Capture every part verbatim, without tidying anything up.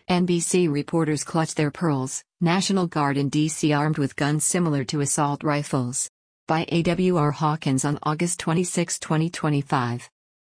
N B C reporters clutch their pearls, National Guard in D C armed with guns similar to assault rifles. By A W R Hawkins on August twenty-sixth, twenty twenty-five.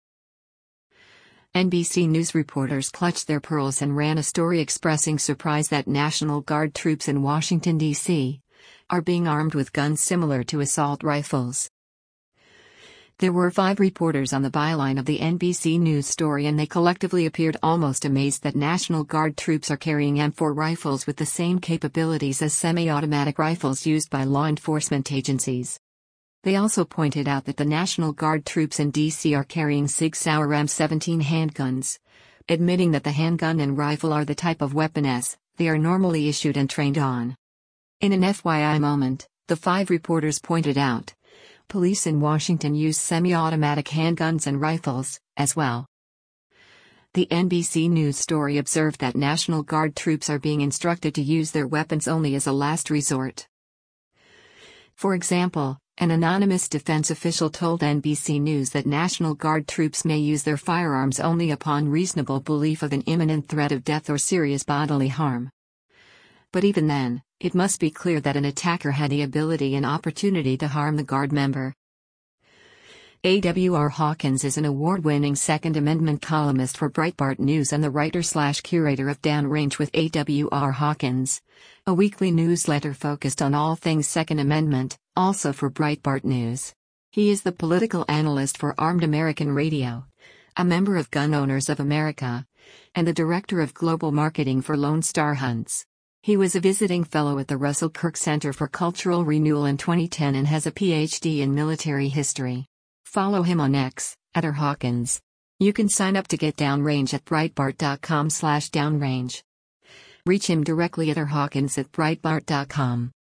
N B C News reporters clutched their pearls and ran a story expressing surprise that National Guard troops in Washington, D C are being armed with guns similar to assault rifles. There were five reporters on the byline of the N B C News story, and they collectively appeared almost amazed that National Guard troops are carrying M four rifles with the same capabilities as semi-automatic rifles used by law enforcement agencies. They also pointed out that the National Guard troops in D C are carrying Sig Sauer M seventeen handguns, admitting that the handgun and rifle are the type of weapon S they are normally issued and trained on. In an F Y I moment, the five reporters pointed out, police in Washington use semi-automatic handguns and rifles, as well. The N B C News story observed that National Guard troops are being instructed to use their weapons only as a last resort. For example, an anonymous defense official told N B C News that National Guard troops may use their firearms only upon reasonable belief of an imminent threat of death or serious bodily harm. But even then, it must be clear that an attacker had the ability and opportunity to harm the Guard member. A W R Hawkins is an award-winning Second Amendment columnist for Breitbart News and the writer-slash-curator of Downrange with A W R Hawkins, a weekly newsletter focused on all things Second Amendment, also for Breitbart News. He is the political analyst for Armed American Radio, a member of Gun Owners of America, and the director of global marketing for Lone Star Hunts. He was a visiting fellow at the Russell Kirk Center for Cultural Renewal in twenty ten and has a P H D in military history. Follow him on X, at R Hawkins. You can sign up to get Downrange at breitbart dot com slash downrange. Reach him directly at R Hawkins at breitbart dot com.